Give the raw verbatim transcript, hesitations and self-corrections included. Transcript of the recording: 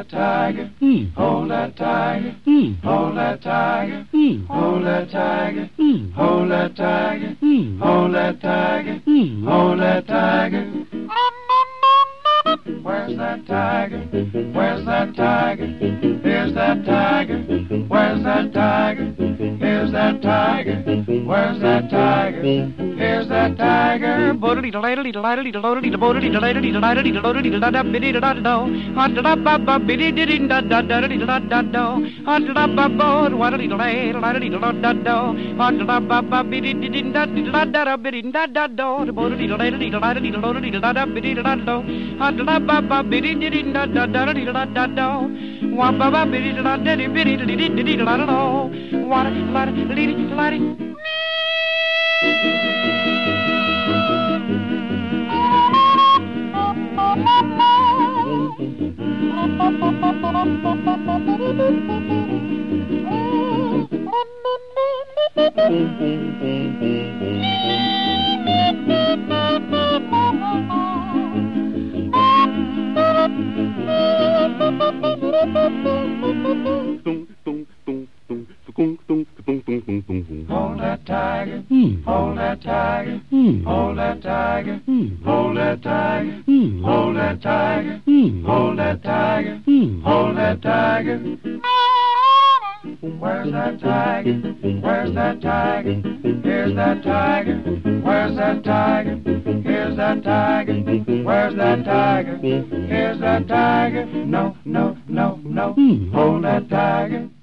tiger. Mm. Hold that tiger. Mm. Hold that tiger. Mm. Hold that tiger. Mm. Hold that tiger. Mm. Hold that tiger. Mm. Hold that tiger. Where's that tiger? Where's that tiger? Here's that tiger. Where's that tiger? Here's that tiger. Where's that tiger? Here's that tiger. Bodily delightly delightly delightly bodily delightly delightly delightly da da biddy da da da hot da ba ba biddy diddy da da da da da da hot da ba ba waddly delay delightly da da da hot da ba ba biddy diddy da da da da biddy da da da bodily delightly delightly delightly da da biddy da da hot da ba ba biddy diddy da da da da da da wa ba ba biddy da da biddy diddy diddy da da da waddly delightly delightly. Hold that tiger. Mm. Hold that tiger. Mm. Hold that tiger. Mm. Hold that tiger. Mm. Hold that tiger. Mm. Hold that tiger. Mm. Hold that tiger. Where's that tiger? Where's that tiger? Here's that tiger. Where's that tiger? Here's that tiger. Where's that tiger? Here's that tiger. No, no, no, no. Mm. Hold that tiger.